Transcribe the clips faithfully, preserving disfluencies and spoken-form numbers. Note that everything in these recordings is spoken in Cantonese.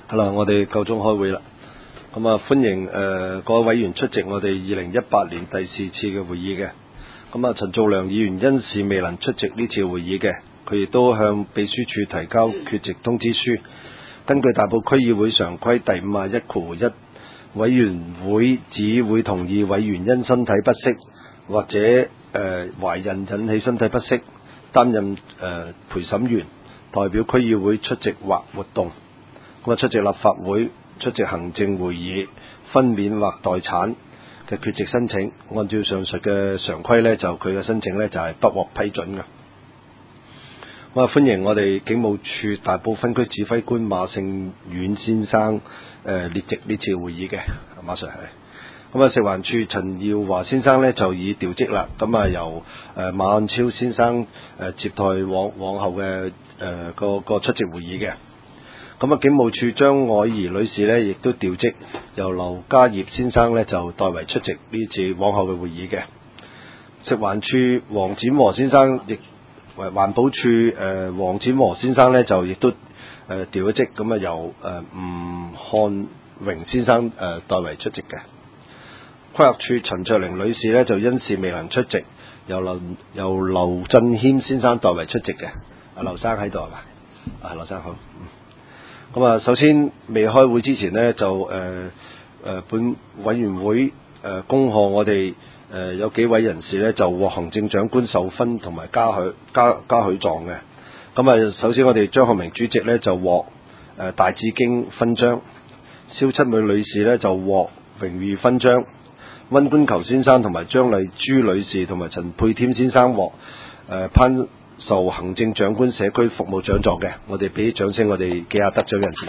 好啦，我哋夠鐘開會啦。咁啊，歡迎誒、呃、各位委員出席我哋二零一八年第四次嘅會議嘅。咁啊，陳造良議員因事未能出席呢次會議嘅，佢亦都向秘書處提交缺席通知書。根據大埔區議會常規第五十一括一，委員會只會同意委員因身體不適或者誒、呃、懷孕引起身體不適，擔任誒、呃、陪審員，代表區議會出席或活動。咁啊，出席立法會、出席行政會議、分娩或待產嘅缺席申請，按照上述嘅常規呢，就佢嘅申請呢就係、是、不獲批准嘅。咁啊，歡迎我哋警務處大埔分區指揮官馬勝遠先生誒、呃、列席呢次會議嘅，馬 Sir 係。咁啊，食環署陳耀華先生呢就已調職啦，咁啊由誒、呃、馬漢超先生誒、呃、接待往往後嘅誒、呃、個個出席會議嘅。咁啊，警務處張愛儀女士呢亦都調職，由劉家業先生呢就代為出席呢次往後嘅會議嘅。食環署黃展和先生亦為環保署誒黃展和先生呢就亦都誒、呃、調咗職，咁啊由誒吳漢榮先生誒、呃、代為出席嘅。規劃署陳卓玲女士呢就因事未能出席，由劉由劉振謙先生代為出席嘅。阿劉生喺度係嘛？啊，劉生好。嗯咁啊，首先未開會之前呢，就誒誒、呃、本委員會誒、呃、恭賀我哋誒、呃、有幾位人士呢，就獲行政長官授勳同埋嘉許嘉嘉許狀嘅。咁啊，首先我哋張學明主席呢，就獲誒、呃、大紫荊勳章，蕭七美女士呢，就獲榮譽勳章，溫官球先生同埋張麗珠女士同埋陳佩添先生獲誒頒受行政長官社區服務獎狀嘅，我哋俾啲掌聲，我哋記下得獎人士。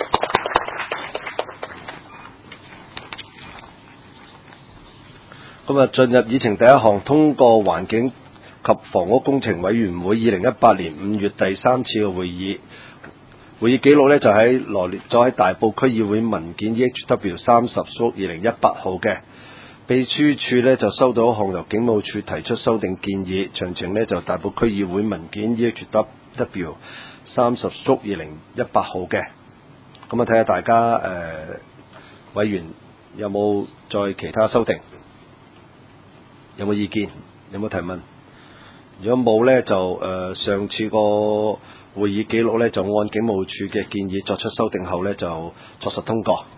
咁啊，進入議程第一項，通過環境及房屋工程委員會二零一八年五月第三次嘅會議，會議記錄呢就喺羅列咗喺大埔區議會文件 E H W 三十屬二零一八號嘅。秘書處呢就收到一項由警務處提出修訂建議，詳情呢就大埔區議會文件 E H W 三十屬二零一八號嘅。咁啊，睇下大家誒、呃、委員有冇再其他修訂，有冇意見，有冇提問？如果冇呢，就誒、呃、上次個會議記錄呢就按警務處嘅建議作出修訂後呢就作實通過。